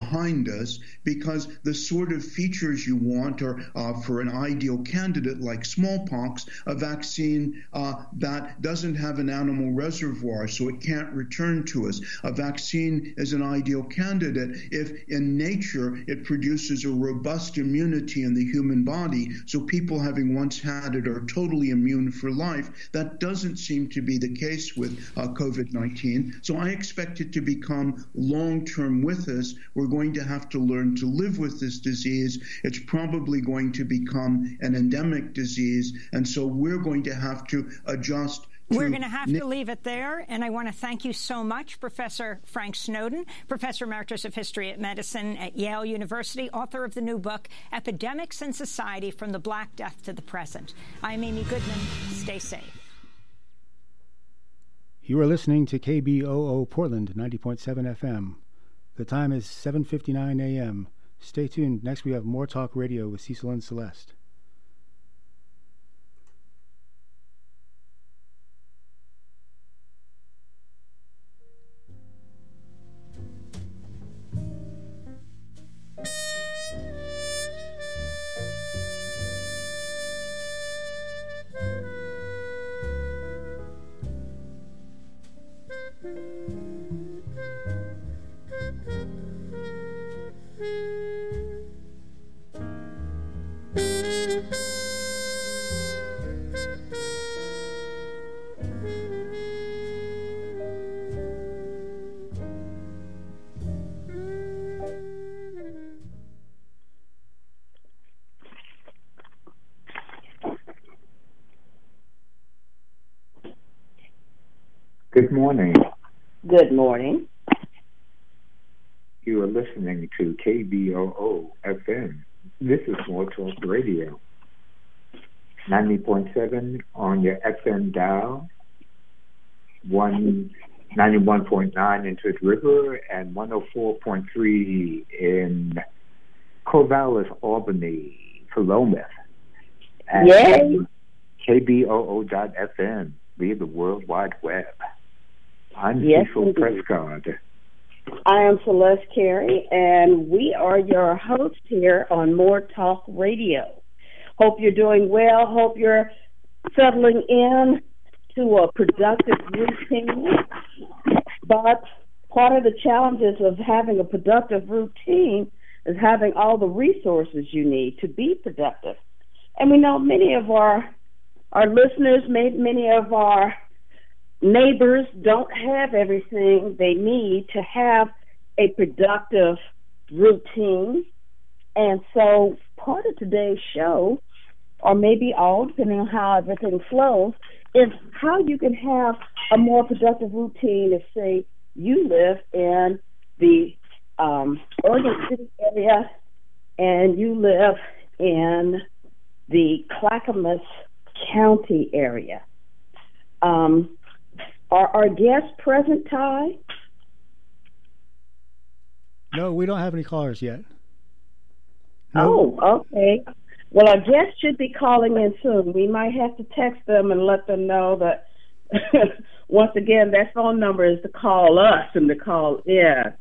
behind us, because the sort of features you want are for an ideal candidate like smallpox, a vaccine that doesn't have an animal reservoir, so it can't return to us. A vaccine is an ideal candidate if in nature it produces a robust immunity in the human body, so people having once had it are totally immune for life. That doesn't seem to be the case with COVID-19. So I expect it to become long-term with us. We're going to have to learn to live with this disease. It's probably going to become an endemic disease, and so we're going to have to adjust. We're going to have to leave it there, and I want to thank you so much, Professor Frank Snowden, Professor Emeritus of History at Medicine at Yale University, author of the new book, Epidemics in Society, From the Black Death to the Present. I'm Amy Goodman. Stay safe. You are listening to KBOO Portland, 90.7 FM. The time is 7:59 a.m. Stay tuned. Next, we have More Talk Radio with Cecil and Celeste. Good morning. Good morning. You are listening to KBOO FM. This is More Talk Radio. 90.7 on your FM dial, 91.9 in Hood River, and 104.3 in Corvallis, Albany, Philomath. Yay! KBOO.FM via the World Wide Web. I'm Cecil Prescott. I am Celeste Carey, and we are your hosts here on More Talk Radio. Hope you're doing well. Hope you're settling in to a productive routine. But part of the challenges of having a productive routine is having all the resources you need to be productive. And we know many of our listeners, many of our neighbors don't have everything they need to have a productive routine. And so part of today's show, or maybe all, depending on how everything flows, is how you can have a more productive routine if, say, you live in the Oregon City area and you live in the Clackamas County area. Are our guests present, Ty? No, we don't have any callers yet. No. Oh, okay. Well, our guests should be calling in soon. We might have to text them and let them know that, once again, their phone number is to call us and to call in.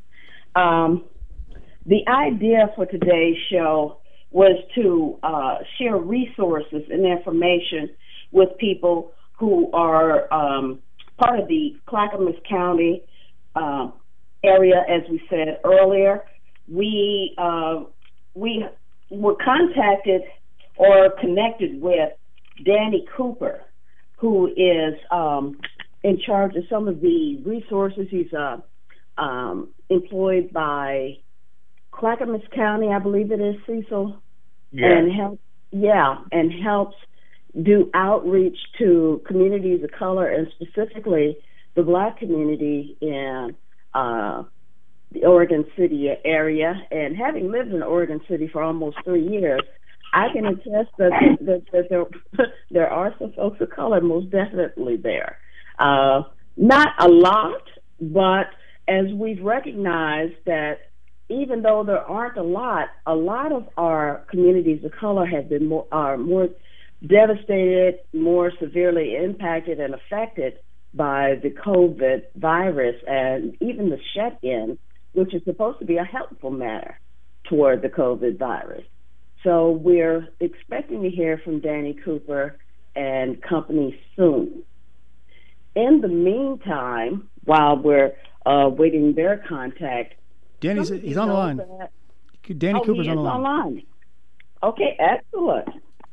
The idea for today's show was to share resources and information with people who are part of the Clackamas County area. As we said earlier, we were contacted or connected with Danny Cooper, who is in charge of some of the resources. He's employed by Clackamas County, I believe it is, Cecil, and helps do outreach to communities of color, and specifically the Black community in the Oregon City area. And having lived in Oregon City for almost 3 years, I can attest that there are some folks of color most definitely there. Not a lot, but as we've recognized that even though there aren't a lot of our communities of color have been more devastated, more severely impacted and affected by the COVID virus, and even the shut-in which is supposed to be a helpful manner toward the COVID virus. So we're expecting to hear from Danny Cooper and company soon. In the meantime, while we're waiting their contact, he's on the line. Danny Cooper's on the line. Okay, excellent.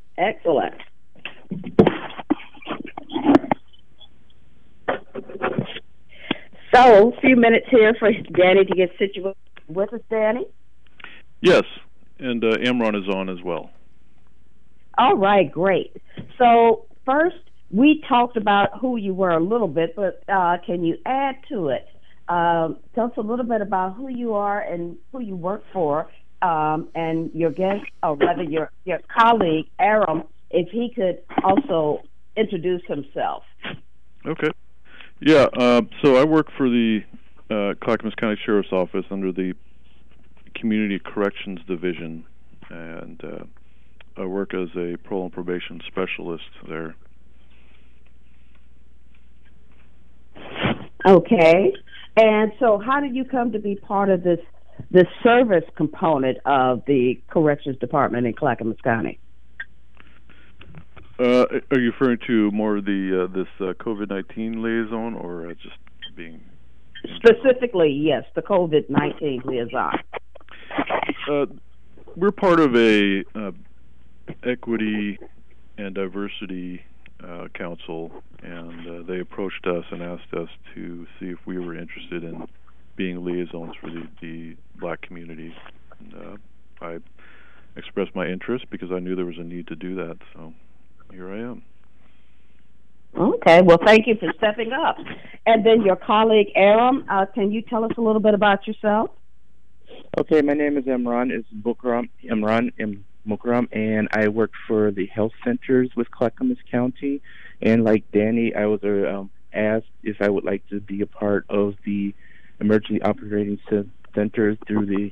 So, a few minutes here for Danny to get situated with us, Danny. Yes, and Amron is on as well. All right, great. So, first, we talked about who you were a little bit, but can you add to it? Tell us a little bit about who you are and who you work for, and your guest, or rather your colleague, Aram, if he could also introduce himself. Okay. Yeah, so I work for the Clackamas County Sheriff's Office under the Community Corrections Division, and I work as a parole and probation specialist there. Okay. And so how did you come to be part of this service component of the Corrections Department in Clackamas County? Are you referring to more the this COVID-19 liaison, or just being... Specifically, yes, the COVID-19 liaison. We're part of a equity and diversity council, and they approached us and asked us to see if we were interested in being liaisons for the black community. And I expressed my interest because I knew there was a need to do that, so here I am. Okay, well, thank you for stepping up. And then your colleague, Aram, can you tell us a little bit about yourself? Okay, my name is Imran Mukram, and I work for the health centers with Clackamas County. And like Danny, I was asked if I would like to be a part of the emergency operating center through the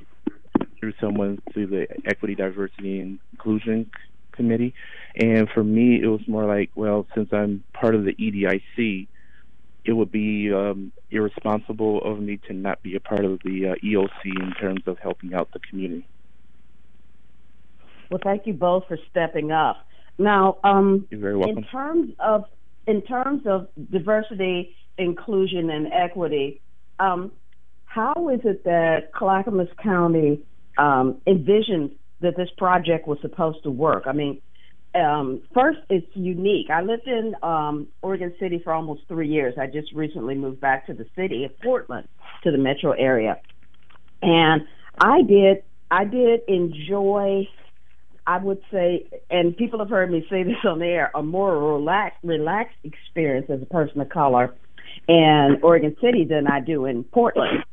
Equity, Diversity, and Inclusion Committee. And for me, it was more like, well, since I'm part of the EDIC, it would be irresponsible of me to not be a part of the EOC in terms of helping out the community. Well, thank you both for stepping up. Now, you're very welcome. In terms of diversity, inclusion, and equity, how is it that Clackamas County envisioned that this project was supposed to work? I mean, first, it's unique. I lived in Oregon City for almost 3 years. I just recently moved back to the city of Portland, to the metro area, and I did enjoy, I would say, and people have heard me say this on the air, a more relaxed experience as a person of color in Oregon City than I do in Portland.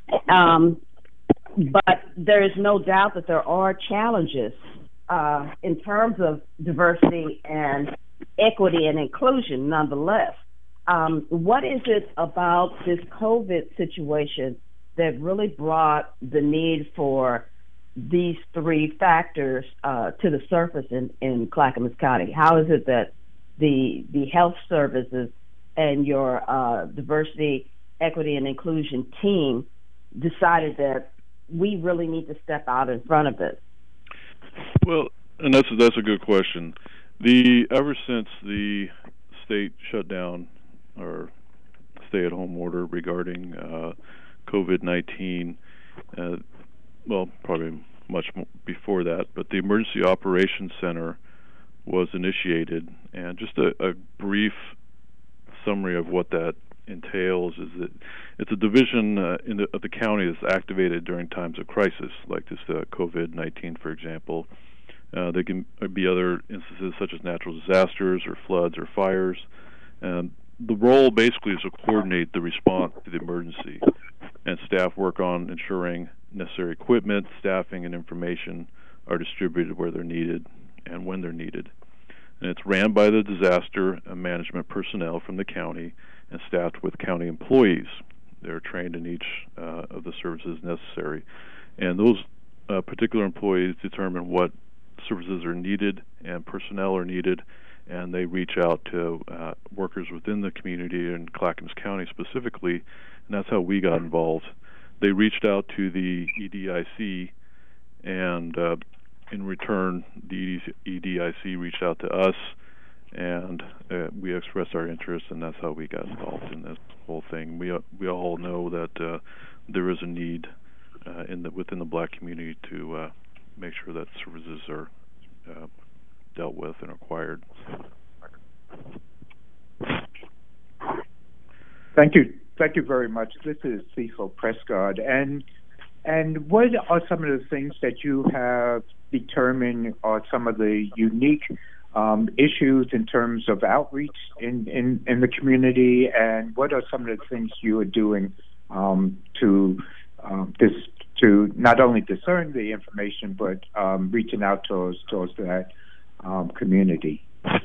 But there is no doubt that there are challenges in terms of diversity and equity and inclusion nonetheless. What is it about this COVID situation that really brought the need for these three factors to the surface in Clackamas County? How is it that the health services and your diversity, equity, and inclusion team decided that we really need to step out in front of it? Well, and that's a good question. Ever since the state shut down or stay-at-home order regarding COVID-19, well, probably much before that, but the Emergency Operations Center was initiated, and just a brief summary of what that entails is that it's a division of the county that's activated during times of crisis, like this COVID-19, for example. There can be other instances such as natural disasters or floods or fires. The role basically is to coordinate the response to the emergency, and staff work on ensuring necessary equipment, staffing, and information are distributed where they're needed and when they're needed. And it's ran by the disaster management personnel from the county and staffed with county employees. They're trained in each of the services necessary. And those particular employees determine what services are needed and personnel are needed, and they reach out to workers within the community in Clackamas County specifically, and that's how we got involved. they reached out to the EDIC, and in return, the EDIC reached out to us, and we expressed our interest, and that's how we got involved in this whole thing. We all know that there is a need within the Black community to make sure that services are dealt with and acquired. Thank you very much. This is Cecil Prescott, and what are some of the things that you have determined are some of the unique issues in terms of outreach in the community, and what are some of the things you are doing to not only discern the information but reaching out towards that community?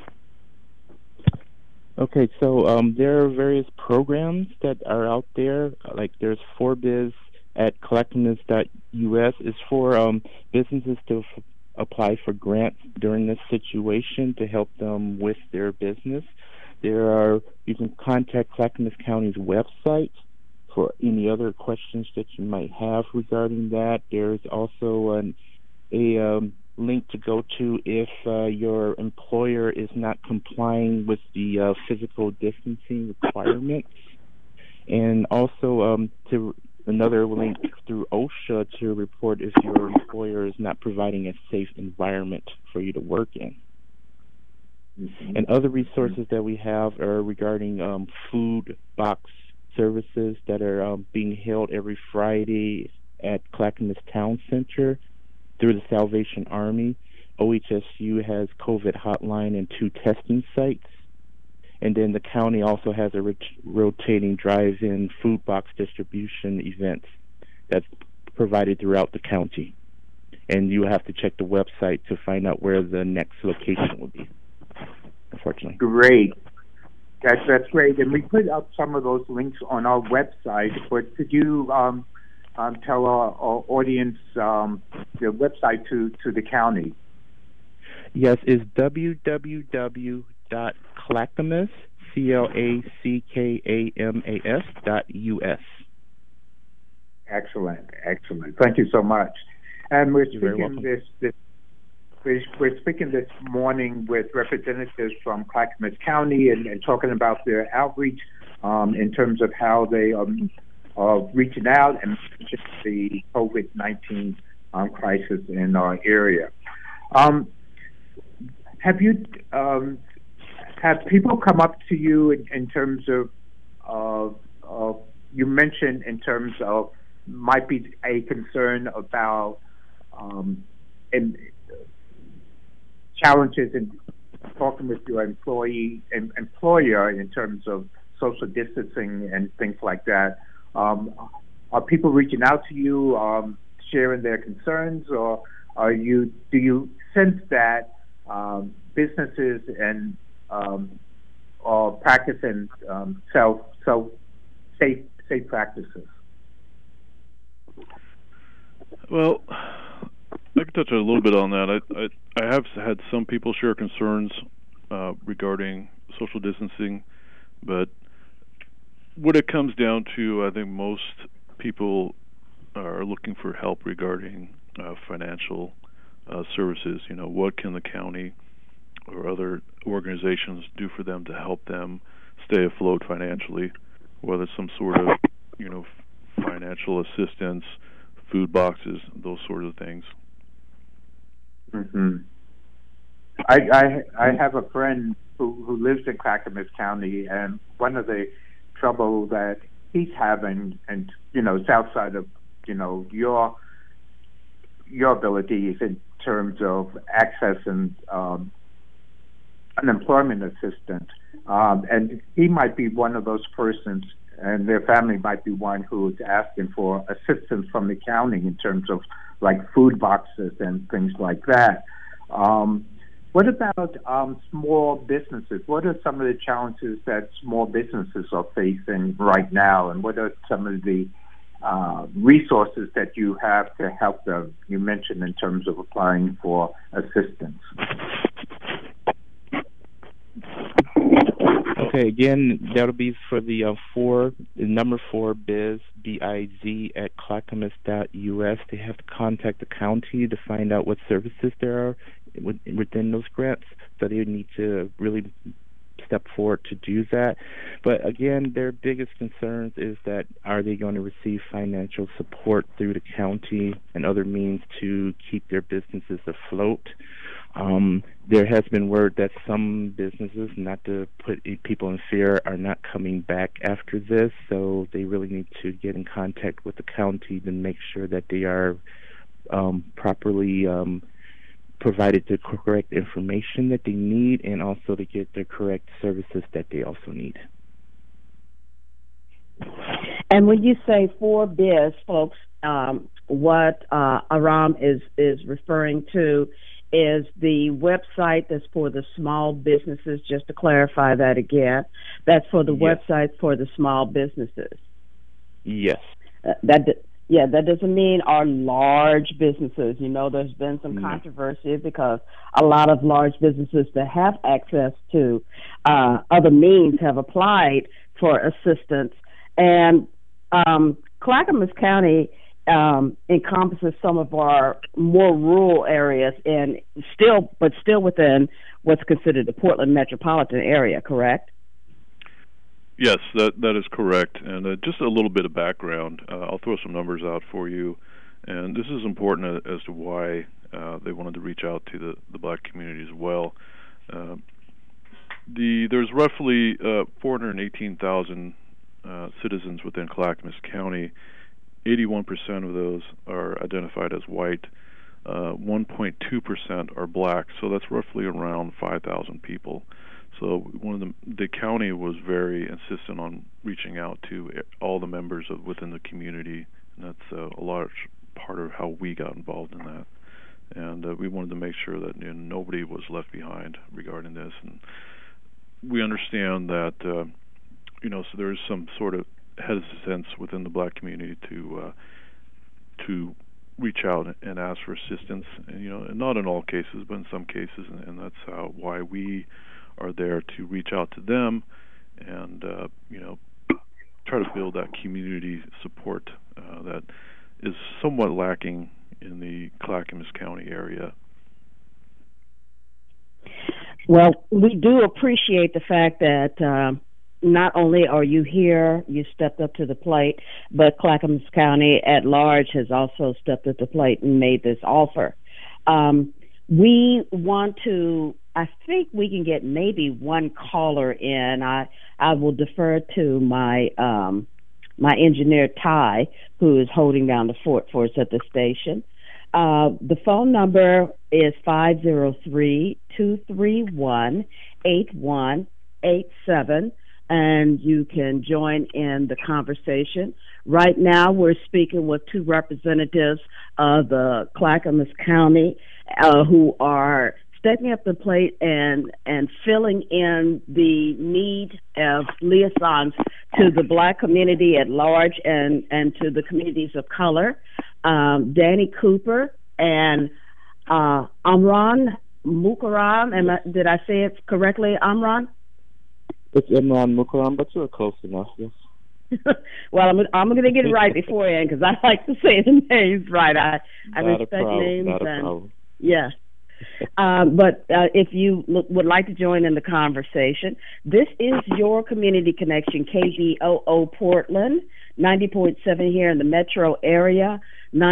Okay, so there are various programs that are out there. Like there's ForBiz at collectiveness.us. It's for businesses to apply for grants during this situation to help them with their business. You can contact Clackamas County's website for any other questions that you might have regarding that. There's also a link to go to if your employer is not complying with the physical distancing requirements, and also to another link through OSHA to report if your employer is not providing a safe environment for you to work in. Mm-hmm. And other resources that we have are regarding food box services that are being held every Friday at Clackamas Town Center through the Salvation Army. OHSU has COVID hotline and 2 testing sites. And then the county also has a rotating drive-in food box distribution events that's provided throughout the county. And you have to check the website to find out where the next location will be, unfortunately. Great. That's great. And we put up some of those links on our website, but could you tell our audience the website to the county? Yes, it's www.clackamas, CLACKAMAS.us. Excellent. Thank you so much. And we're speaking this morning with representatives from Clackamas County and talking about their outreach in terms of how they are reaching out and managing the COVID-19 crisis in our area. Have people come up to you in terms of you mentioned in terms of might be a concern about challenges in talking with your employer in terms of social distancing and things like that? Are people reaching out to you, sharing their concerns, or do you sense that businesses and are practicing safe practices? Well, I can touch a little bit on that. I have had some people share concerns regarding social distancing, but what it comes down to, I think most people are looking for help regarding financial services. You know, what can the county or other organizations do for them to help them stay afloat financially, whether it's some sort of, financial assistance, food boxes, those sort of things. Mm-hmm. I have a friend who lives in Clackamas County, and one of the trouble that he's having, and it's outside of your abilities in terms of accessing unemployment assistance, and he might be one of those persons, and their family might be one who is asking for assistance from the county in terms of like food boxes and things like that. What about small businesses? What are some of the challenges that small businesses are facing right now, and what are some of the resources that you have to help them? You mentioned in terms of applying for assistance. Okay, again, that'll be for the number 4 biz, BIZ at clackamas.us. They have to contact the county to find out what services there are within those grants. So they need to really step forward to do that. But again, their biggest concerns is that are they going to receive financial support through the county and other means to keep their businesses afloat? There has been word that some businesses, not to put people in fear, are not coming back after this, so they really need to get in contact with the county to make sure that they are properly provided the correct information that they need, and also to get the correct services that they also need. And when you say 4biz, folks, what Aram is referring to is the website that's for the small businesses. Just to clarify that again, that's for the website for the small businesses. Yes. That doesn't mean our large businesses. You know, there's been some controversy because a lot of large businesses that have access to other means have applied for assistance. And Clackamas County encompasses some of our more rural areas, and still within what's considered the Portland metropolitan area, correct? Yes, that is correct. And just a little bit of background, I'll throw some numbers out for you. And this is important as to why they wanted to reach out to the black community as well. There's roughly 418,000 citizens within Clackamas County. 81% of those are identified as white. 1.2% are black, so that's roughly around 5,000 people. So the county was very insistent on reaching out to all the members within the community, and that's a large part of how we got involved in that. And we wanted to make sure that nobody was left behind regarding this. And we understand that so there is some sort of hesitance within the black community to reach out and ask for assistance, and not in all cases, but in some cases, and that's why we are there to reach out to them and try to build that community support that is somewhat lacking in the Clackamas County area. Well, we do appreciate the fact that not only are you here, you stepped up to the plate, but Clackamas County at large has also stepped up to the plate and made this offer. We want to, I think we can get maybe one caller in. I will defer to my my engineer, Ty, who is holding down the fort for us at the station. The phone number is 503-231-8187. And you can join in the conversation. Right now, we're speaking with two representatives of the Clackamas County who are stepping up the plate and filling in the need of liaisons to the black community at large and to the communities of color. Danny Cooper and Amran Mukaram. Did I say it correctly, Amran? It's Imran Mukaram, but you're close enough, yes. Well, I'm going to get it right beforehand because I like to say the names right. I respect names. Not a problem. Yeah. But if you would like to join in the conversation, this is your Community Connection, KBOO Portland, 90.7 here in the metro area,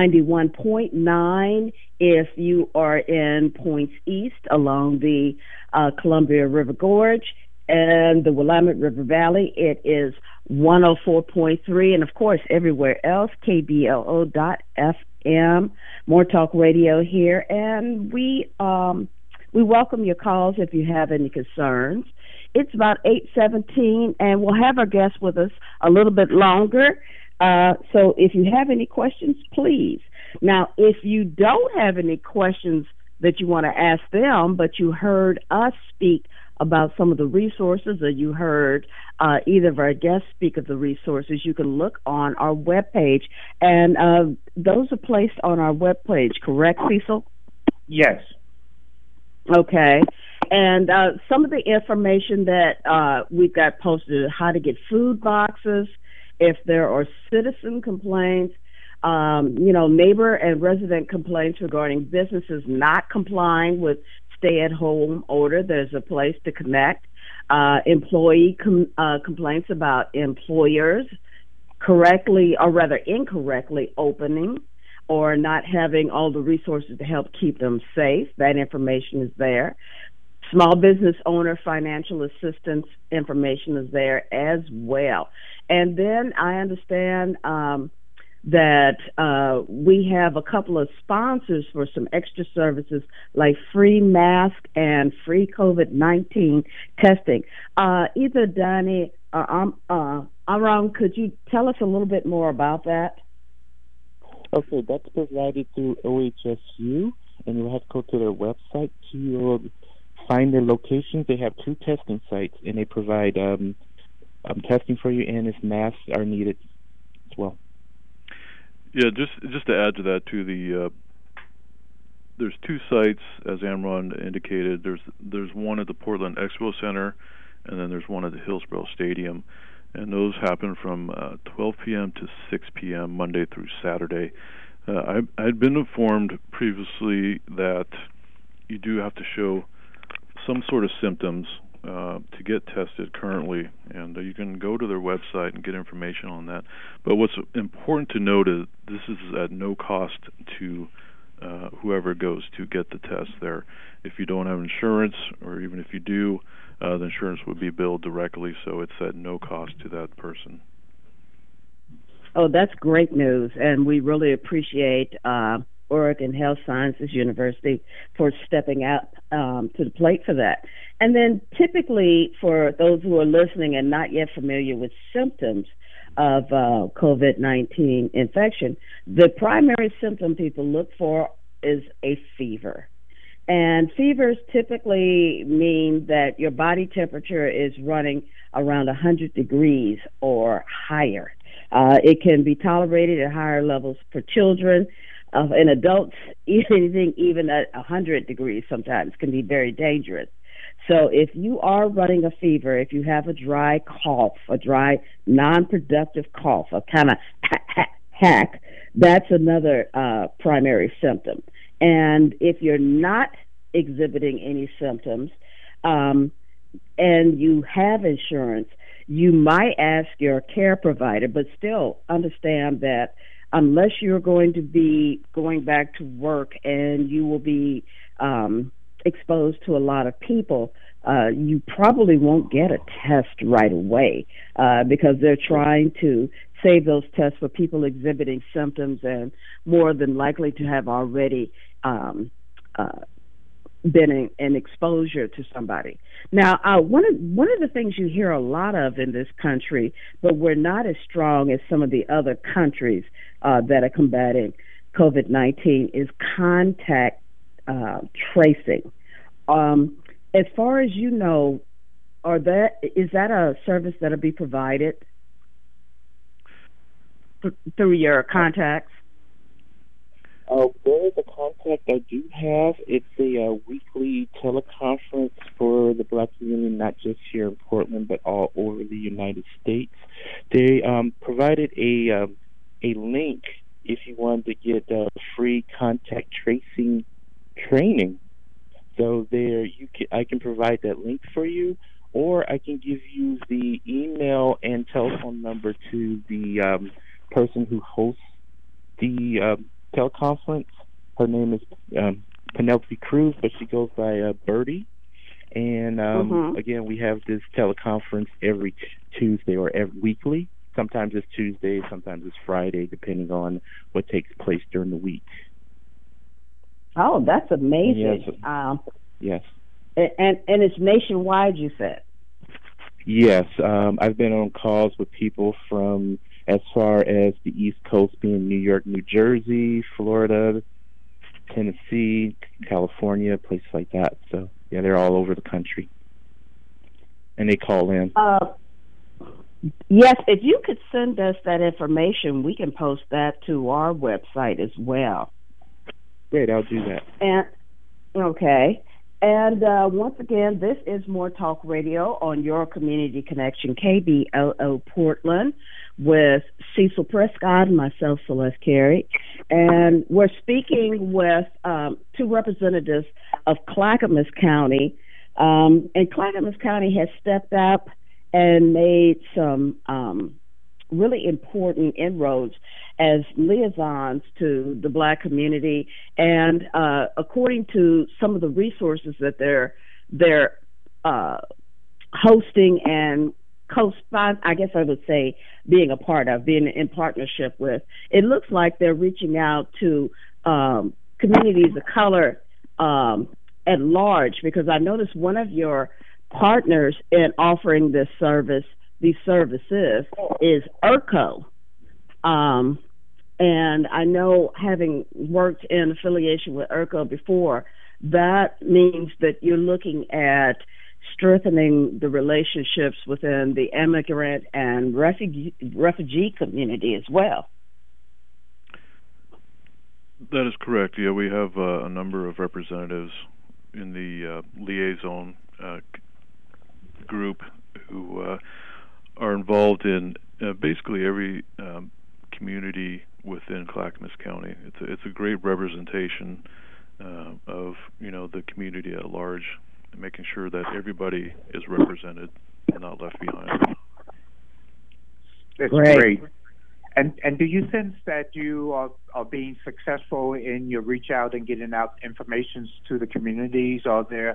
91.9 if you are in Points East along the Columbia River Gorge, and the Willamette River Valley, it is 104.3, and of course everywhere else, KBLO.FM, More Talk Radio here, and we welcome your calls if you have any concerns. It's about 8:17, and we'll have our guests with us a little bit longer, so if you have any questions, please. Now, if you don't have any questions that you want to ask them, but you heard us speak about some of the resources, or you heard either of our guests speak of the resources, you can look on our webpage. And those are placed on our webpage, correct, Cecil? Yes. Okay. And some of the information that we've got posted is how to get food boxes, if there are citizen complaints, neighbor and resident complaints regarding businesses not complying with stay-at-home order. There's a place to connect. Employee complaints about employers correctly or rather incorrectly opening or not having all the resources to help keep them safe. That information is there. Small business owner financial assistance information is there as well. And then I understand that we have a couple of sponsors for some extra services like free mask and free COVID-19 testing. Either Danny or Aram, could you tell us a little bit more about that? Okay, that's provided through OHSU, and you'll have to go to their website to find their locations. They have 2 testing sites, and they provide testing for you, and if masks are needed as well. Yeah, just to add to that too, there's 2 sites, as Amron indicated. There's one at the Portland Expo Center, and then there's one at the Hillsborough Stadium, and those happen from 12 p.m. to 6 p.m. Monday through Saturday. I'd been informed previously that you do have to show some sort of symptoms to get tested currently, and you can go to their website and get information on that. But what's important to note is this is at no cost to whoever goes to get the test there. If you don't have insurance, or even if you do, the insurance would be billed directly, so it's at no cost to that person. Oh, that's great news, and we really appreciate Oregon Health Sciences University for stepping out to the plate for that. And then typically for those who are listening and not yet familiar with symptoms of COVID-19 infection, the primary symptom people look for is a fever. And fevers typically mean that your body temperature is running around 100 degrees or higher. It can be tolerated at higher levels for children. In adults, anything even at 100 degrees sometimes can be very dangerous. So if you are running a fever, if you have a dry cough, a dry, non-productive cough, a kind of hack, that's another primary symptom. And if you're not exhibiting any symptoms and you have insurance, you might ask your care provider, but still understand that unless you're going to be going back to work and you will be exposed to a lot of people, you probably won't get a test right away because they're trying to save those tests for people exhibiting symptoms and more than likely to have already been in exposure to somebody. Now, one of the things you hear a lot of in this country, but we're not as strong as some of the other countries that are combating COVID-19, is contact tracing. As far as you know, is that a service that'll be provided through your contacts? There is a contact I do have. It's a weekly teleconference for the Black community, not just here in Portland, but all over the United States. They provided a link if you wanted to get free contact tracing training. So I can provide that link for you, or I can give you the email and telephone number to the person who hosts the teleconference. Her name is Penelope Cruz, but she goes by Birdie. And again, we have this teleconference every Tuesday or every weekly. Sometimes it's Tuesday, sometimes it's Friday, depending on what takes place during the week. Oh, that's amazing. Yes. And it's nationwide, you said? Yes. I've been on calls with people from as far as the East Coast, being New York, New Jersey, Florida, Tennessee, California, places like that. So, yeah, they're all over the country. And they call in. Yes, if you could send us that information, we can post that to our website as well. Great, I'll do that. And okay. And once again, this is More Talk Radio on your community connection, KBOO Portland, with Cecil Prescott and myself, Celeste Carey. And we're speaking with two representatives of Clackamas County. And Clackamas County has stepped up and made some really important inroads as liaisons to the Black community, and according to some of the resources that they're hosting and I guess I would say being a part of, being in partnership with, it looks like they're reaching out to communities of color at large, because I noticed one of your partners in offering these services is ERCO. And I know, having worked in affiliation with ERCO before, that means that you're looking at strengthening the relationships within the immigrant and refugee community as well. That is correct. Yeah, we have a number of representatives in the liaison group who are involved in basically every community within Clackamas County. It's a great representation of the community at large, making sure that everybody is represented and not left behind. That's great. And do you sense that you are being successful in your reach out and getting out information to the communities? Are there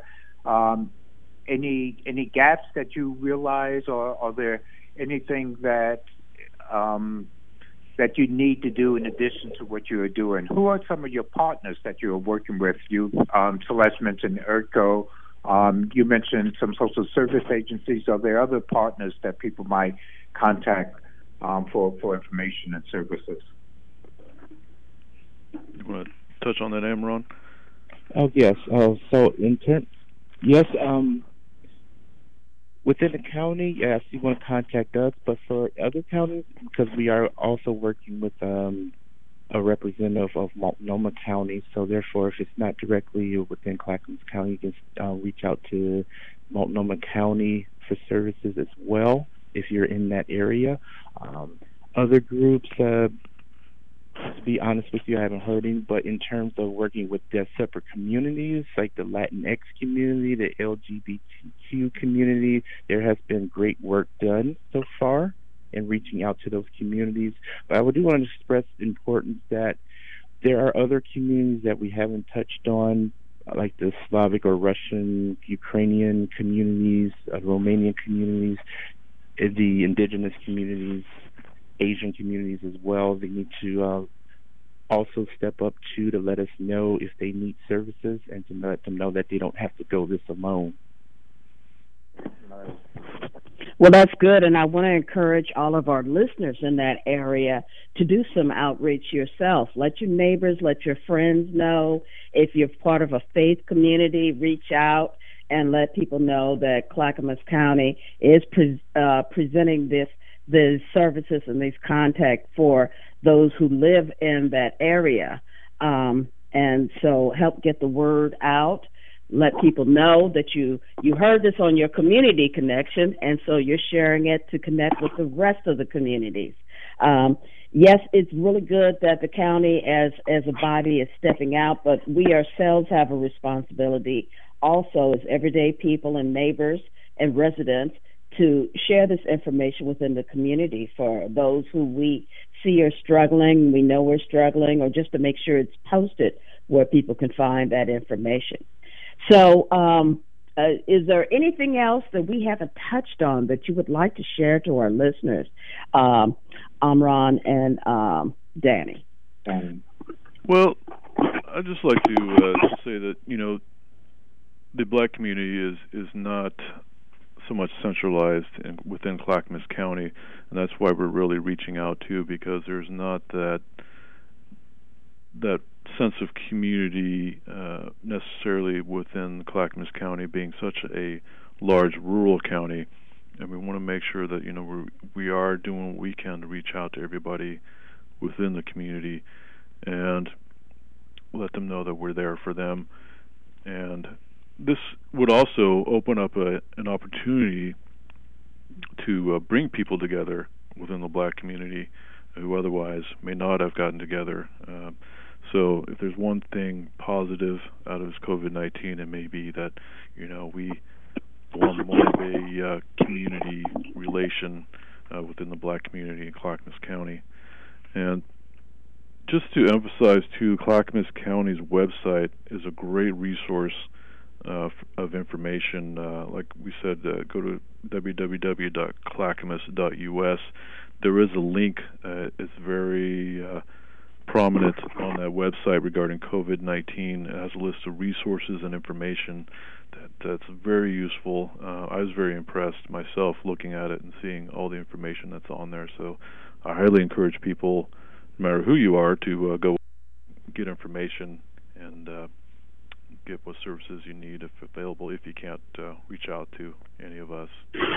any gaps that you realize, or are there anything that that you need to do in addition to what you are doing? Who are some of your partners that you are working with? You Celeste mentioned ERCO. You mentioned some social service agencies. Are there other partners that people might contact for information and services? You want to touch on that, Amron? Oh, yes. So yes, within the county, yes, you want to contact us. But for other counties, because we are also working with a representative of Multnomah County, so therefore, if it's not directly within Clackamas County, you can reach out to Multnomah County for services as well, if you're in that area. Other groups, to be honest with you, I haven't heard any, but in terms of working with their separate communities, like the Latinx community, the LGBTQ community, there has been great work done so far in reaching out to those communities. But I do want to stress the importance that there are other communities that we haven't touched on, like the Slavic or Russian, Ukrainian communities, Romanian communities, the indigenous communities, Asian communities as well. They need to also step up to let us know if they need services, and to let them know that they don't have to go this alone. Well, that's good, and I want to encourage all of our listeners in that area to do some outreach yourself. Let your neighbors, let your friends know. If you're part of a faith community, reach out and let people know that Clackamas County is presenting the services and these contacts for those who live in that area. And so help get the word out. Let people know that you heard this on your community connection, and so you're sharing it to connect with the rest of the communities. Yes, it's really good that the county as a body is stepping out, but we ourselves have a responsibility also as everyday people and neighbors and residents to share this information within the community for those who we see are struggling, we know we're struggling, or just to make sure it's posted where people can find that information. So is there anything else that we haven't touched on that you would like to share to our listeners, Amron and Danny? Well, I'd just like to say that, the Black community is not so much centralized within Clackamas County, and that's why we're really reaching out too, because there's not that sense of community necessarily within Clackamas County, being such a large rural county, and we want to make sure that we are doing what we can to reach out to everybody within the community and let them know that we're there for them. And this would also open up an opportunity to bring people together within the Black community who otherwise may not have gotten together. So if there's one thing positive out of this COVID-19, it may be that, we form more of a community relation within the Black community in Clackamas County. And just to emphasize, too, Clackamas County's website is a great resource of information. Like we said, go to www.clackamas.us. There is a link. It's very prominent on that website regarding COVID-19. It has a list of resources and information that's very useful. I was very impressed myself looking at it and seeing all the information that's on there. So I highly encourage people, no matter who you are, to go get information and get what services you need if available, if you can't reach out to any of us.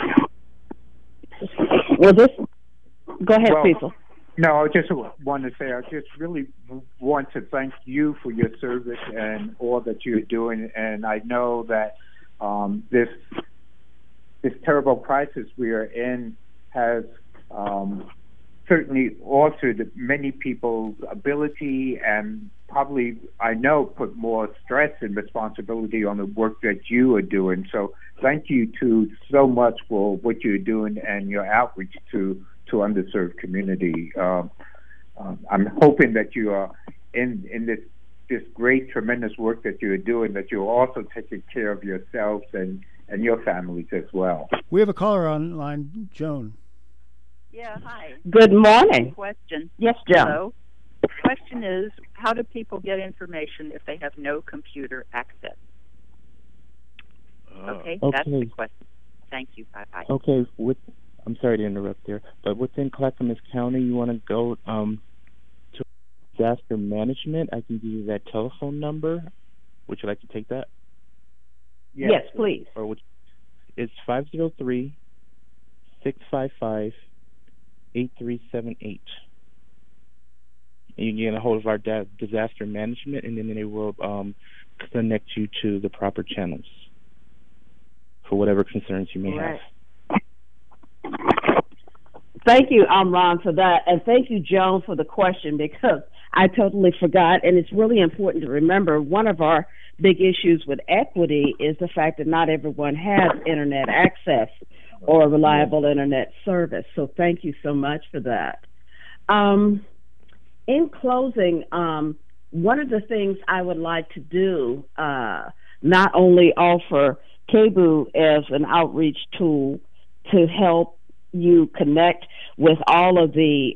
Well, go ahead, Cecil. No, I just want to say I just really want to thank you for your service and all that you're doing. And I know that this terrible crisis we are in has certainly altered many people's ability and probably, I know, put more stress and responsibility on the work that you are doing. So thank you so much for what you're doing and your outreach to underserved community. I'm hoping that you are in this great, tremendous work that you're doing, that you're also taking care of yourselves and your families as well. We have a caller online, Joan. Yeah, hi. Good morning. Question. Yes, Joan. Hello. The question is, how do people get information if they have no computer access? Okay, that's the question. Thank you. Bye-bye. Okay, I'm sorry to interrupt there, but within Clackamas County, you want to go to disaster management. I can give you that telephone number. Would you like to take that? Yes, please. It's 503-655-8378. And you can get a hold of our disaster management, and then they will connect you to the proper channels for whatever concerns you may have. Thank you, Amran, for that. And thank you, Joan, for the question, because I totally forgot. And it's really important to remember one of our big issues with equity is the fact that not everyone has internet access or reliable internet service. So thank you so much for that. In closing, one of the things I would like to do, not only offer KBOO as an outreach tool to help you connect with all of the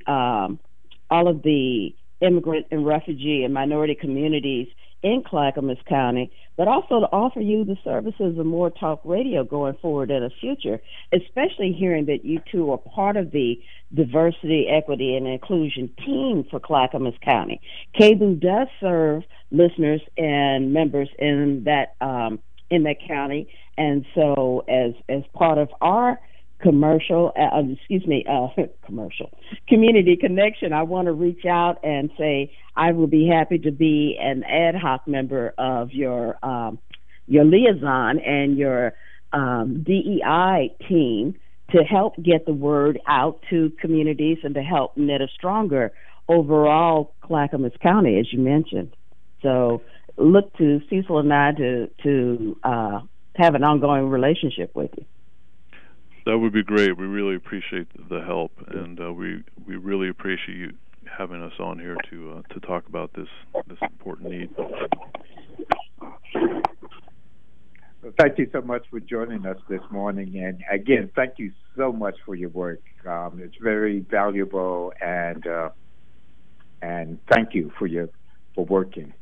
immigrant and refugee and minority communities in Clackamas County, but also to offer you the services of More Talk Radio going forward in the future, especially hearing that you two are part of the diversity, equity, and inclusion team for Clackamas County. KBOO does serve listeners and members in that county, and so as part of our community connection, I want to reach out and say I will be happy to be an ad hoc member of your liaison and your DEI team to help get the word out to communities and to help knit a stronger overall Clackamas County, as you mentioned. So look to Cecil and I to have an ongoing relationship with you. That would be great. We really appreciate the help, and we really appreciate you having us on here to talk about this important need. Thank you so much for joining us this morning, and again, thank you so much for your work. It's very valuable, and thank you for working.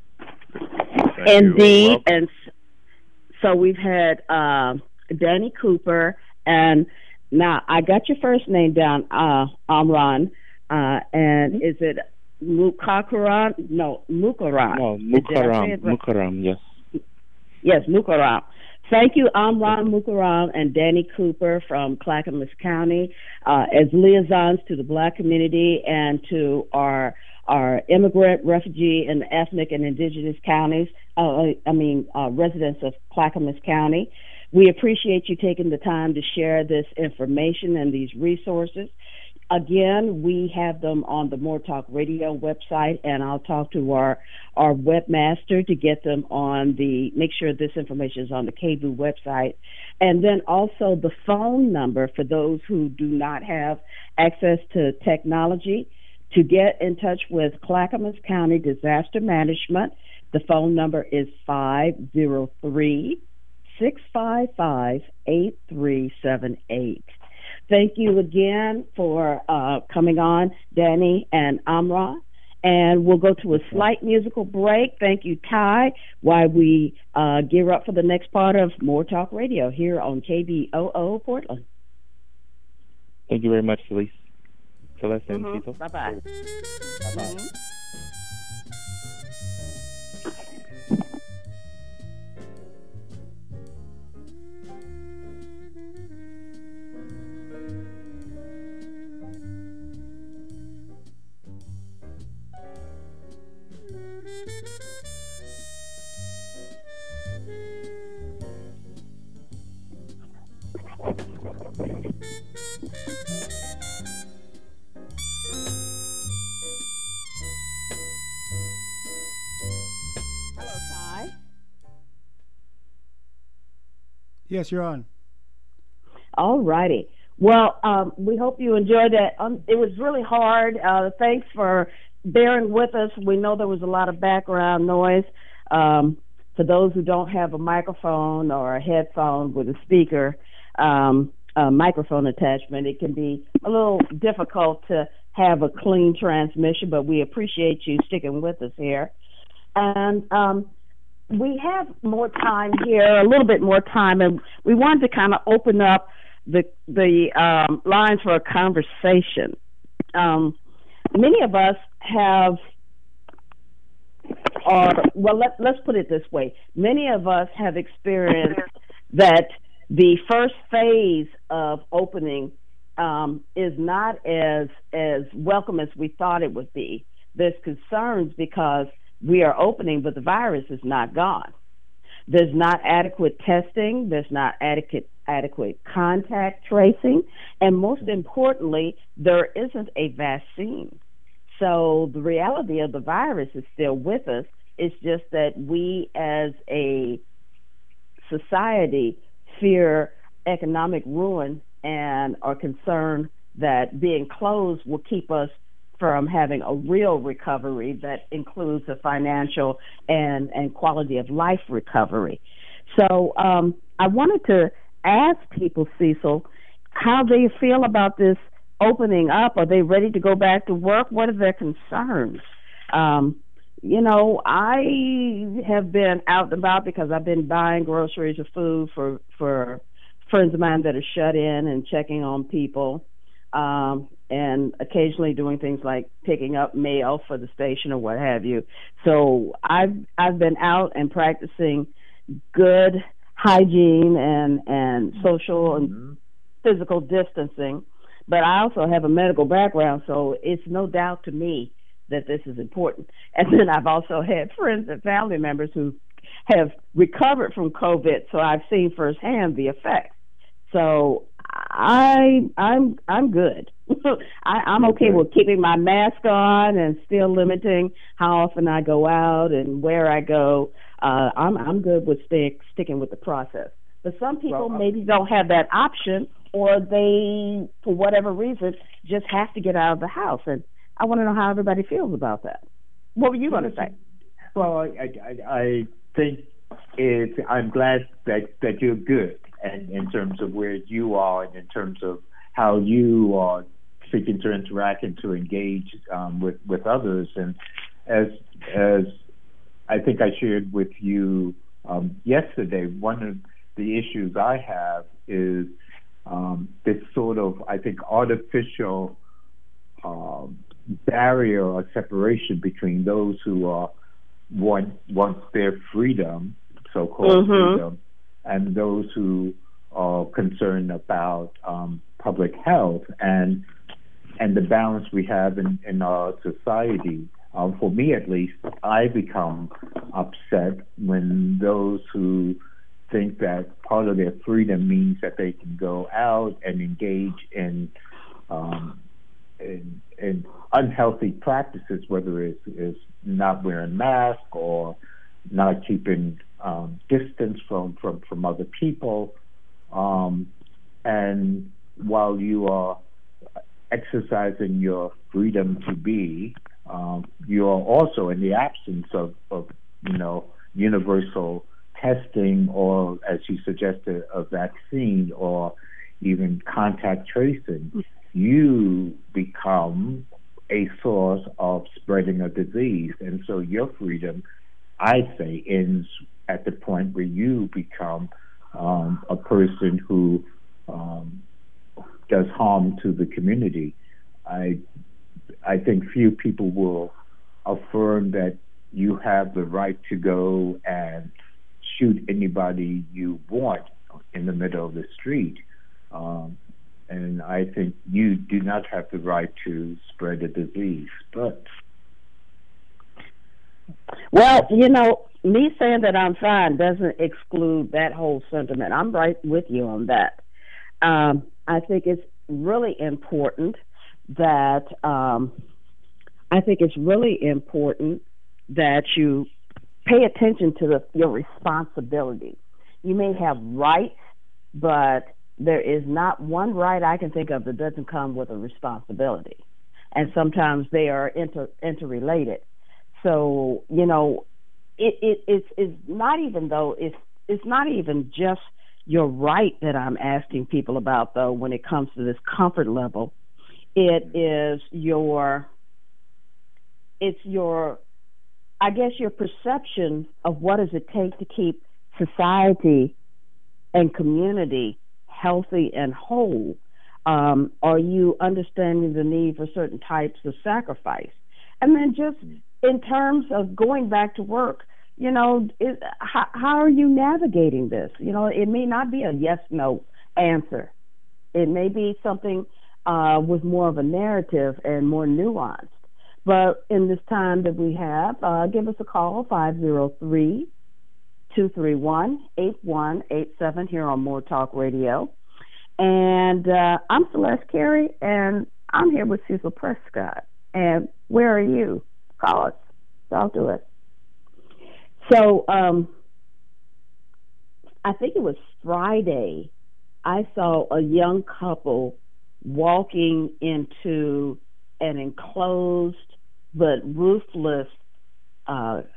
Indeed, and so we've had Danny Cooper. And now I got your first name down, Amran, and is it Mukaram? No, Mukaram. No, Mukaram, yes. Yes, Mukaram. Thank you, Amran Mukaram and Danny Cooper from Clackamas County as liaisons to the Black community and to our our immigrant, refugee, and ethnic and indigenous counties, residents of Clackamas County. We appreciate you taking the time to share this information and these resources. Again, we have them on the More Talk Radio website, and I'll talk to our webmaster to get them on make sure this information is on the KBOO website. And then also the phone number for those who do not have access to technology to get in touch with Clackamas County Disaster Management. The phone number is 503-655-8378. Thank you again for coming on, Danny and Amra. And we'll go to a slight musical break. Thank you, Ty, while we gear up for the next part of More Talk Radio here on KBOO Portland. Thank you very much, Celeste and Cecil. Bye-bye. Bye-bye. Yes, you're on. All righty. Well, we hope you enjoyed that. It was really hard. Thanks for bearing with us. We know there was a lot of background noise. For those who don't have a microphone or a headphone with a speaker, a microphone attachment, it can be a little difficult to have a clean transmission, but we appreciate you sticking with us here. And we have more time here, a little bit more time, and we wanted to kind of open up the lines for a conversation. Many of us have, let's put it this way. Many of us have experienced that the first phase of opening is not as welcome as we thought it would be. There's concerns because we are opening, but the virus is not gone. There's not adequate testing. There's not adequate contact tracing. And most importantly, there isn't a vaccine. So the reality of the virus is still with us. It's just that we as a society fear economic ruin and are concerned that being closed will keep us from having a real recovery that includes a financial and quality of life recovery. So I wanted to ask people, Cecil, how they feel about this opening up. Are they ready to go back to work? What are their concerns? I have been out and about because I've been buying groceries or food for friends of mine that are shut in and checking on people. And occasionally doing things like picking up mail for the station or what have you. So I've been out and practicing good hygiene and social and physical distancing. But I also have a medical background, so it's no doubt to me that this is important. And then I've also had friends and family members who have recovered from COVID, so I've seen firsthand the effects. So I'm good. I'm okay with keeping my mask on and still limiting how often I go out and where I go. I'm good with sticking with the process. But some people maybe don't have that option, or they, for whatever reason, just have to get out of the house. And I want to know how everybody feels about that. What were you going to say? Well, I think I'm glad that you're good, and in terms of where you are, and in terms of how you are seeking to interact and to engage with others. And as I think I shared with you yesterday, one of the issues I have is this sort of, I think, artificial barrier or separation between those who want their freedom, so-called freedom, and those who are concerned about public health and the balance we have in our society. For me at least, I become upset when those who think that part of their freedom means that they can go out and engage in unhealthy practices, whether it's not wearing masks or not keeping distance from other people. And while you are exercising your freedom to be, you are also, in the absence of universal testing, or as you suggested, a vaccine, or even contact tracing, you become a source of spreading a disease. And so your freedom, I'd say, ends at the point where you become a person who does harm to the community. I think few people will affirm that you have the right to go and shoot anybody you want in the middle of the street. And I think you do not have the right to spread a disease. But well, me saying that I'm fine doesn't exclude that whole sentiment. I'm right with you on that. I think it's really important that you pay attention to your responsibility. You may have rights, but there is not one right I can think of that doesn't come with a responsibility, and sometimes they are interrelated. So it's not even though it's not even just your right that I'm asking people about, though. When it comes to this comfort level, it's your I guess your perception of what does it take to keep society and community healthy and whole. Are you understanding the need for certain types of sacrifice? And then just in terms of going back to work, how are you navigating this? It may not be a yes-no answer. It may be something with more of a narrative and more nuanced. But in this time that we have, give us a call, 503-231-8187 here on More Talk Radio. And I'm Celeste Carey, and I'm here with Cecil Prescott. And where are you? Call us. Talk to us. So I think it was Friday, I saw a young couple walking into an enclosed but roofless cart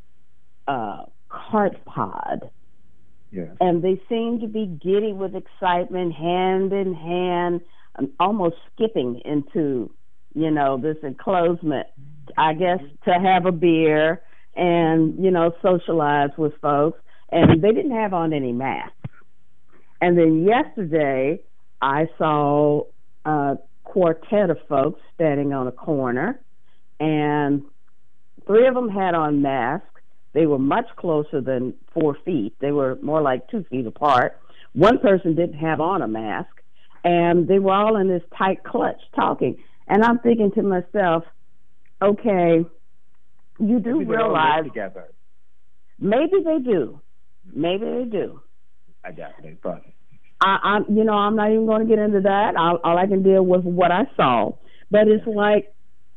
pod. Yeah. And they seemed to be giddy with excitement, hand in hand, almost skipping into, this enclosement, I guess, to have a beer and, socialize with folks. And they didn't have on any masks. And then yesterday, I saw a quartet of folks standing on a corner, and 3 of them had on masks. They were much closer than 4 feet. They were more like 2 feet apart. One person didn't have on a mask, and they were all in this tight clutch talking. And I'm thinking to myself, okay, you do realize together. Maybe they do. Maybe they do. I doubt it, but I'm not even going to get into that. All I can deal with what I saw. But it's like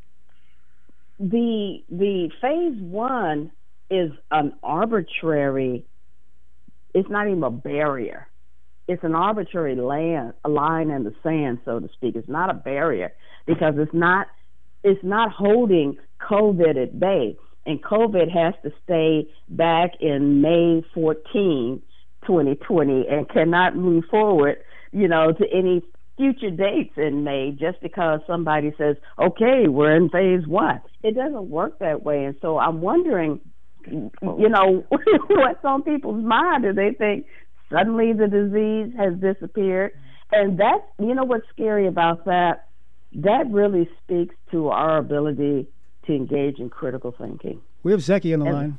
the phase 1 is an arbitrary. It's not even a barrier. It's an arbitrary line in the sand, so to speak. It's not a barrier because it's not holding COVID at bay. And COVID has to stay back in May 14, 2020, and cannot move forward, to any future dates in May just because somebody says, okay, we're in phase 1. It doesn't work that way. And so I'm wondering, what's on people's mind? Do they think suddenly the disease has disappeared? And that's, what's scary about that? That really speaks to our ability to engage in critical thinking. We have Zeki on the line.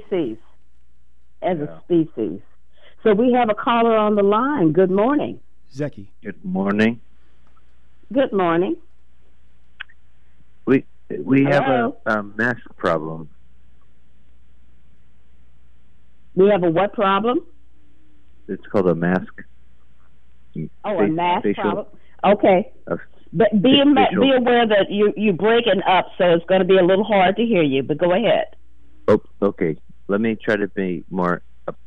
As a species. So we have a caller on the line. Good morning. Zeki. Good morning. Good morning. We have Hello? a mask problem. We have a what problem? It's called a mask. Oh, a mask facial, problem. Okay. But be aware that you're breaking up, so it's going to be a little hard to hear you, but go ahead. Oh, okay. Let me try to be more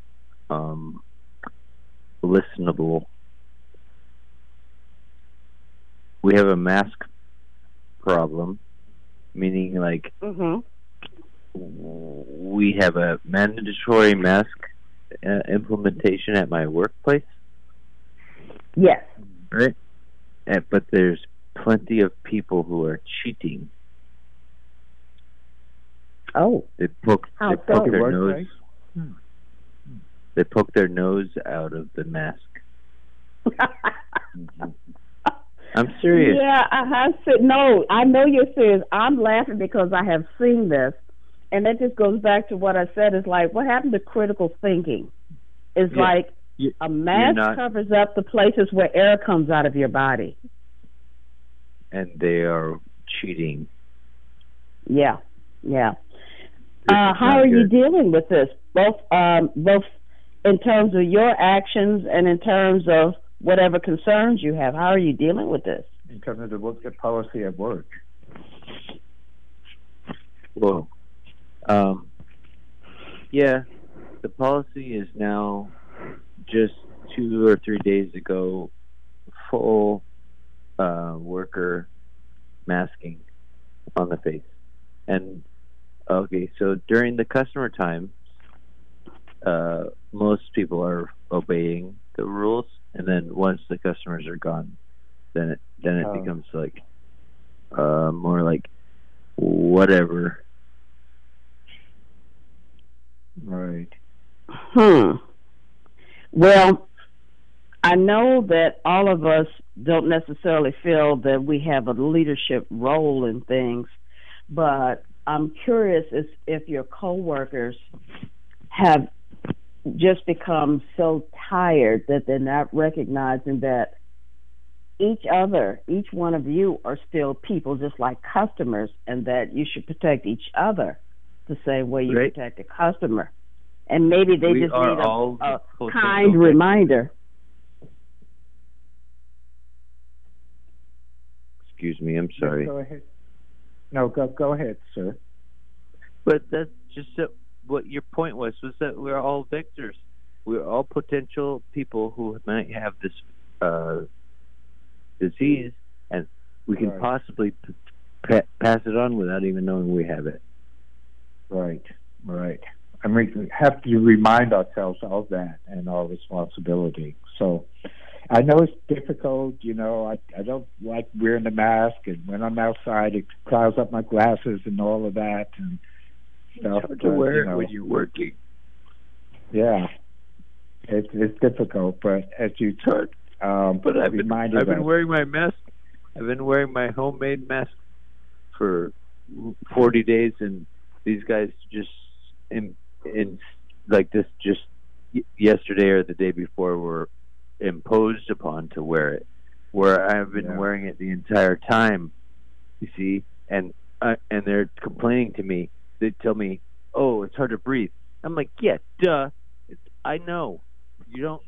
listenable. We have a mask problem, meaning like we have a mandatory mask implementation at my workplace. Yes. Right? But there's plenty of people who are cheating. Oh. They poke their nose. They poke their nose out of the mask. I'm serious. Yeah, I have said no. I know you're serious. I'm laughing because I have seen this, and that just goes back to what I said. It's like what happened to critical thinking. It's like a mask covers up the places where air comes out of your body, and they are cheating. Yeah. How are you dealing with this? Both in terms of your actions and in terms of whatever concerns you have. How are you dealing with this? In terms of the policy at work. Well, the policy is now just 2 or 3 days ago, full worker masking on the face. And okay, so during the customer time, most people are obeying the rules, and then once the customers are gone, then it becomes like more like whatever. Right. Well, I know that all of us don't necessarily feel that we have a leadership role in things, but I'm curious if your coworkers have just become so tired that they're not recognizing that each one of you are still people just like customers, and that you should protect each other the same way you protect a customer. And maybe they just need a kind reminder. Excuse me, I'm sorry. Go ahead. No, go ahead, sir. But that's just what your point was that we're all victors. We're all potential people who might have this disease, and we can possibly pass it on without even knowing we have it. Right. I mean, we have to remind ourselves of that and our responsibility. So I know it's difficult, I don't like wearing the mask, and when I'm outside it clouds up my glasses and all of that and stuff. It's hard to wear it when you're working. Yeah. It's difficult, but as you took but I've been wearing my mask. I've been wearing my homemade mask for 40 days, and these guys just in like this just yesterday or the day before were imposed upon to wear it, where I've been wearing it the entire time, you see, and they're complaining to me. They tell me, "Oh, it's hard to breathe." I'm like, "Yeah, duh. I know. You don't."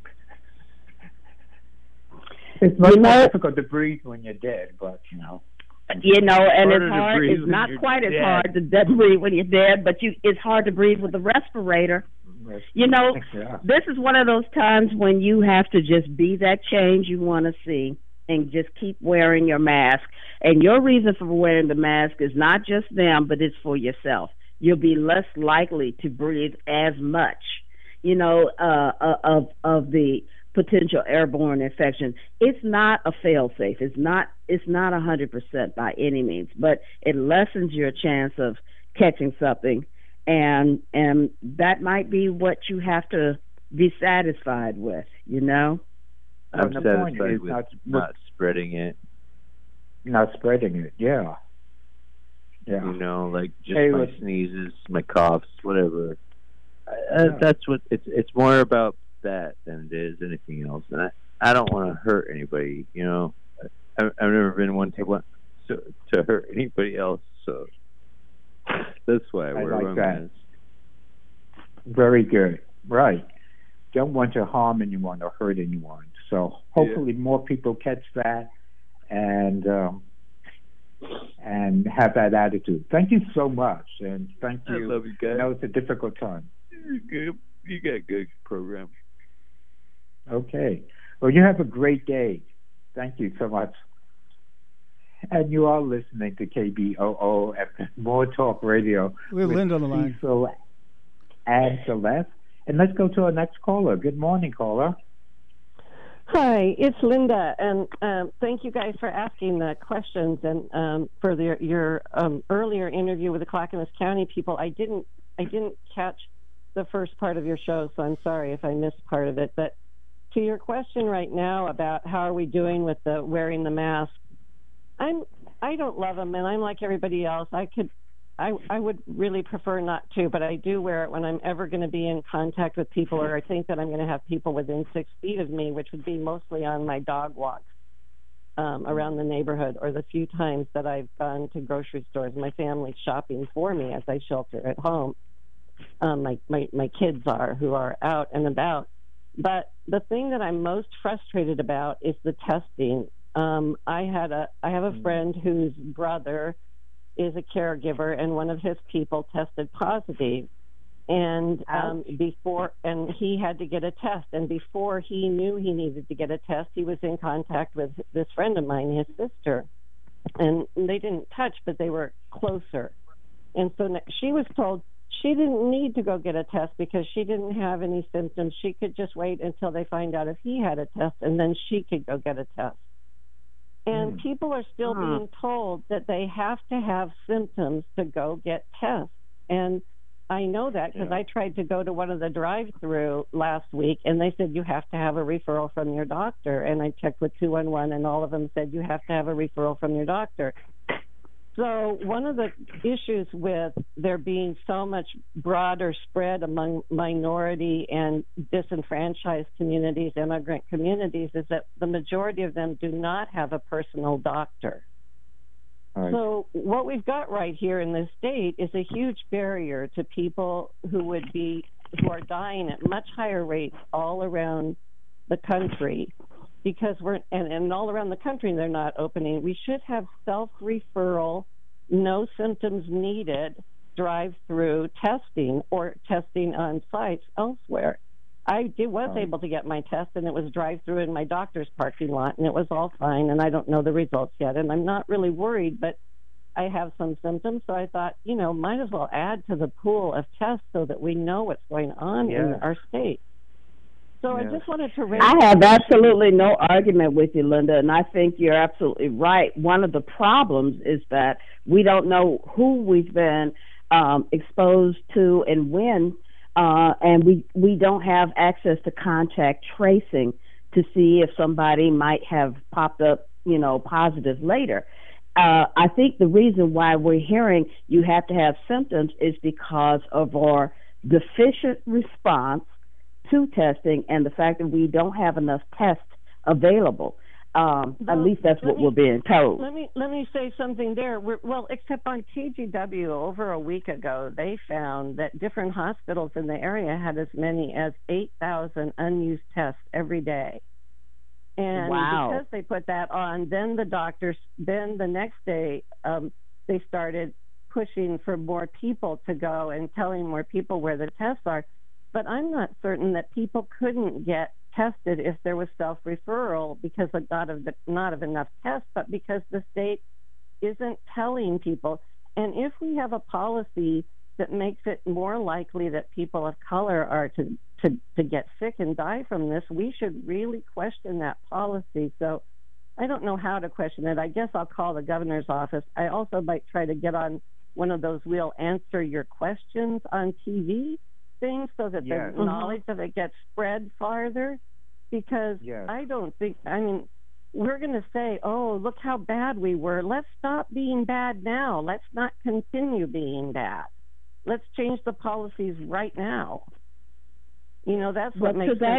It's much more difficult to breathe when you're dead, but and it's hard. It's not quite as hard to breathe when you're dead, but it's hard to breathe with a respirator. This is one of those times when you have to just be that change you want to see and just keep wearing your mask. And your reason for wearing the mask is not just them, but it's for yourself. You'll be less likely to breathe as much, of the potential airborne infection. It's not a fail-safe. It's not 100% by any means, but it lessens your chance of catching something, and that might be what you have to be satisfied with, I'm satisfied with not spreading it. Not spreading it, yeah. Like just my sneezes, my coughs, whatever. That's what it's more about that than it is anything else. And I don't want to hurt anybody. I've never been one to to hurt anybody else. So that's why I wear my mask. Very good. Right. Don't want to harm anyone or hurt anyone. So hopefully more people catch that and have that attitude. Thank you so much, and thank you. I love you guys. I know it's a difficult time. You got a good program. Okay. Well, you have a great day. Thank you so much. And you are listening to KBOO More Talk Radio. We have Linda on the line. Cecil and Celeste. And let's go to our next caller. Good morning, caller. Hi, it's Linda, and thank you guys for asking the questions and for your earlier interview with the Clackamas County people. I didn't catch the first part of your show, so I'm sorry if I missed part of it. But to your question right now about how are we doing with the wearing the mask, I don't love them, and I'm like everybody else. I would really prefer not to, but I do wear it when I'm ever going to be in contact with people, or I think that I'm going to have people within 6 feet of me, which would be mostly on my dog walks around the neighborhood, or the few times that I've gone to grocery stores. My family's shopping for me as I shelter at home. My kids are, who are out and about. But the thing that I'm most frustrated about is the testing. I have a friend whose brother is a caregiver, and one of his people tested positive, and he had to get a test, and before he knew he needed to get a test, he was in contact with this friend of mine, his sister, and they didn't touch, but they were closer, and so she was told she didn't need to go get a test because she didn't have any symptoms. She could just wait until they find out if he had a test, and then she could go get a test. And people are still being told that they have to have symptoms to go get tests. And I know that because I tried to go to one of the drive-through last week, and they said you have to have a referral from your doctor. And I checked with 211, and all of them said you have to have a referral from your doctor. So one of the issues with there being so much broader spread among minority and disenfranchised communities, immigrant communities, is that the majority of them do not have a personal doctor. Right. So what we've got right here in this state is a huge barrier to people who are dying at much higher rates all around the country. Because and all around the country they're not opening. We should have self-referral, no symptoms needed, drive-through testing or testing on sites elsewhere. I was able to get my test, and it was drive-through in my doctor's parking lot, and it was all fine, and I don't know the results yet, and I'm not really worried, but I have some symptoms, so I thought, might as well add to the pool of tests so that we know what's going on in our state. So I just wanted to raise... I have absolutely no argument with you, Linda, and I think you're absolutely right. One of the problems is that we don't know who we've been exposed to and when, and we don't have access to contact tracing to see if somebody might have popped up, positive later. I think the reason why we're hearing you have to have symptoms is because of our deficient response to testing and the fact that we don't have enough tests available. At least that's what we're being told. Let me say something there. Except on TGW over a week ago, they found that different hospitals in the area had as many as 8,000 unused tests every day. And because they put that on, then the next day, they started pushing for more people to go and telling more people where the tests are. But I'm not certain that people couldn't get tested if there was self-referral because of not of enough tests, but because the state isn't telling people. And if we have a policy that makes it more likely that people of color are to get sick and die from this, we should really question that policy. So I don't know how to question it. I guess I'll call the governor's office. I also might try to get on one of those we'll answer your questions on TV things so that the knowledge of it gets spread farther, because I don't think, we're going to say, oh, look how bad we were. Let's stop being bad now. Let's not continue being bad. Let's change the policies right now. That's what makes sense.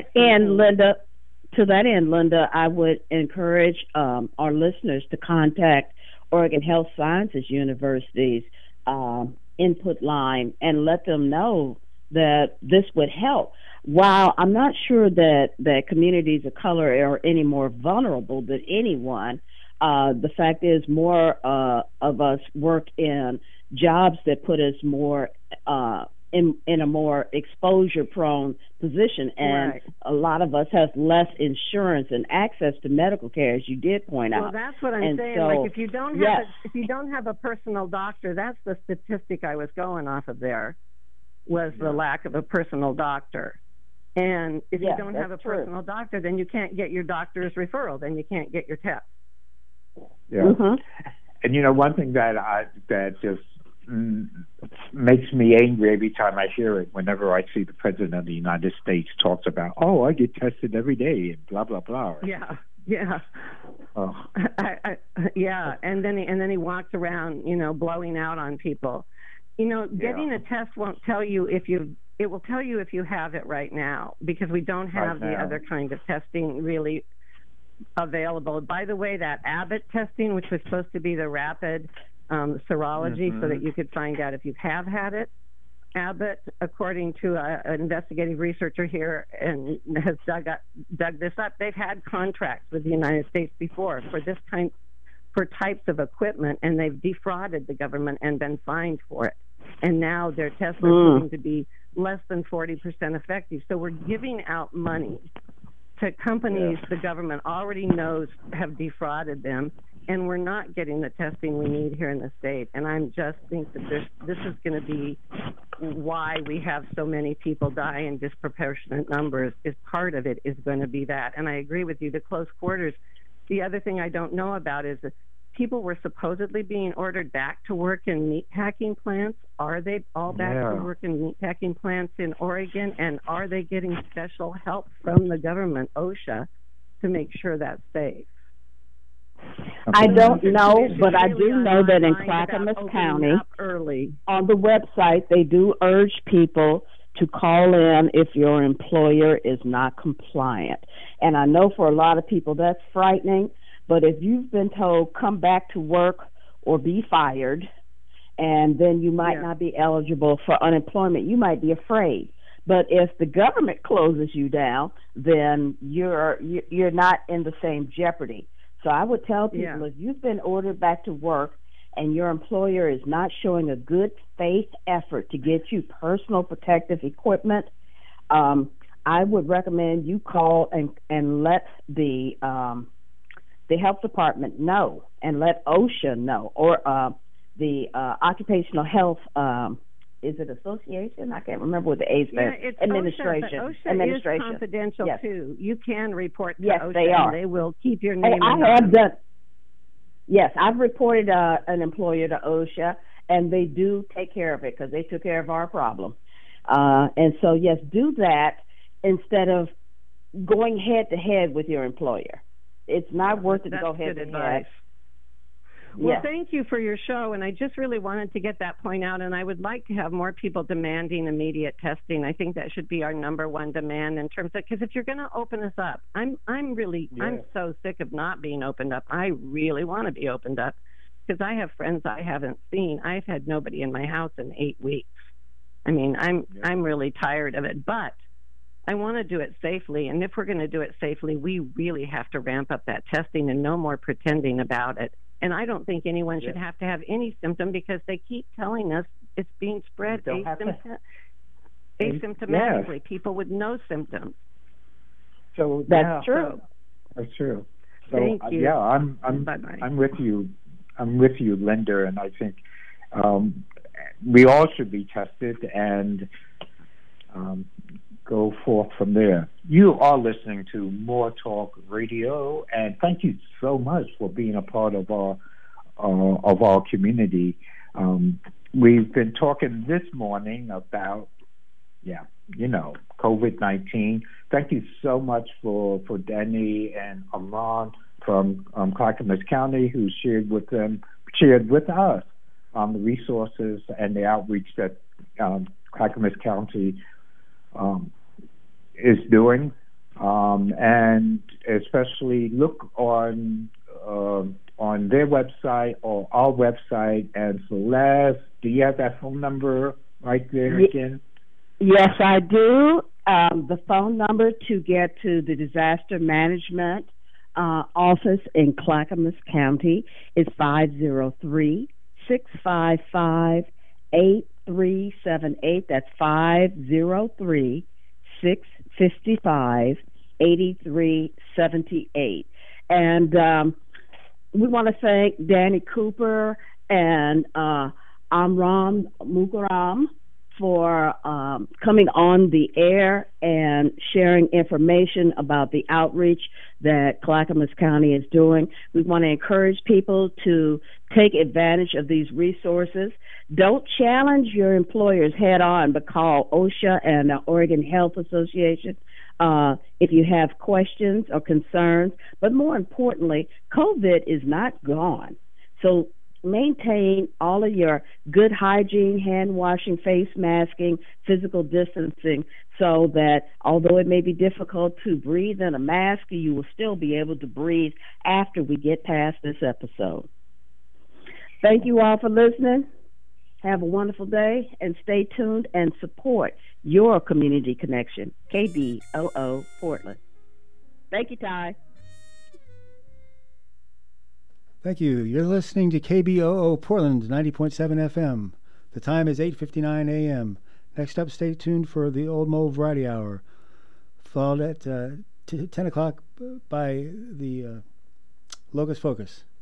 To that end, Linda, I would encourage our listeners to contact Oregon Health Sciences University's input line and let them know that this would help. While I'm not sure that communities of color are any more vulnerable than anyone, the fact is more of us work in jobs that put us more in a more exposure-prone position, and right. A lot of us have less insurance and access to medical care, as you did point out. Well, that's what I'm saying. So, like, if you don't have a personal doctor, that's the statistic I was going off of there, was the lack of a personal doctor. And if you don't have a personal doctor, then you can't get your doctor's referral, then you can't get your test. Yeah. Mm-hmm. And one thing that just makes me angry every time I hear it, whenever I see the President of the United States talks about, I get tested every day, and blah blah blah. Yeah. Oh. Yeah, and then he walks around, blowing out on people. Getting a test won't tell you it will tell you if you have it right now, because we don't have the other kind of testing really available. By the way, that Abbott testing, which was supposed to be the rapid serology, so that you could find out if you have had it, Abbott, according to an investigative researcher here, and has dug this up, they've had contracts with the United States before for types of equipment, and they've defrauded the government and been fined for it. And now their tests are going to be less than 40% effective. So we're giving out money to companies the government already knows have defrauded them, and we're not getting the testing we need here in the state. And I just think that this is going to be why we have so many people die in disproportionate numbers. Is part of it is going to be that. And I agree with you, the close quarters. The other thing I don't know about is that people were supposedly being ordered back to work in meatpacking plants. Are they all back to work in meatpacking plants in Oregon? And are they getting special help from the government, OSHA, to make sure that's safe? I don't know, but I do know that in Clackamas County, on the website, they do urge people to call in if your employer is not compliant. And I know for a lot of people that's frightening, but if you've been told come back to work or be fired, and then you might not be eligible for unemployment, you might be afraid. But if the government closes you down, then you're not in the same jeopardy. So I would tell people, if you've been ordered back to work and your employer is not showing a good faith effort to get you personal protective equipment, I would recommend you call and let the health department know, and let OSHA know, or the Occupational Health is it association? I can't remember what the AIDS it's administration. OSHA is confidential too. You can report to OSHA. They are. And they will keep your name. I have done. Yes, I've reported an employer to OSHA, and they do take care of it because they took care of our problem. And so, yes, do that instead of going head to head with your employer. It's not worth it to go head to head. Well, thank you for your show, and I just really wanted to get that point out, and I would like to have more people demanding immediate testing. I think that should be our number one demand in terms of, because if you're going to open us up, I'm so sick of not being opened up. I really want to be opened up because I have friends I haven't seen. I've had nobody in my house in 8 weeks. I mean, I'm really tired of it, but I want to do it safely, and if we're going to do it safely, we really have to ramp up that testing and no more pretending about it. And I don't think anyone should have to have any symptom because they keep telling us it's being spread asymptomatically. People with no symptoms. So that's true. That's true. So thank you. I'm with you. I'm with you, Linda, and I think we all should be tested and go forth from there. You are listening to More Talk Radio, and thank you so much for being a part of our community. We've been talking this morning about, COVID-19. Thank you so much for Danny and Armand from Clackamas County, who shared with us the resources and the outreach that Clackamas County is doing, and especially look on on their website or our website. And Celeste, do you have that phone number right there again? Yes, I do. The phone number to get to the disaster management office in Clackamas County is 503-655-8378. That's 503-655-8378. And we want to thank Danny Cooper and Amram Mukaram for coming on the air and sharing information about the outreach that Clackamas County is doing. We want to encourage people to take advantage of these resources. Don't challenge your employers head on, but call OSHA and the Oregon Health Association if you have questions or concerns. But more importantly, COVID is not gone. So maintain all of your good hygiene, hand washing, face masking, physical distancing, so that although it may be difficult to breathe in a mask, you will still be able to breathe after we get past this episode. Thank you all for listening. Have a wonderful day, and stay tuned and support your community connection, KBOO Portland. Thank you, Ty. Thank you. You're listening to KBOO Portland 90.7 FM. The time is 8:59 a.m. Next up, stay tuned for the Old Mo Variety Hour, followed at 10 o'clock by the Locus Focus.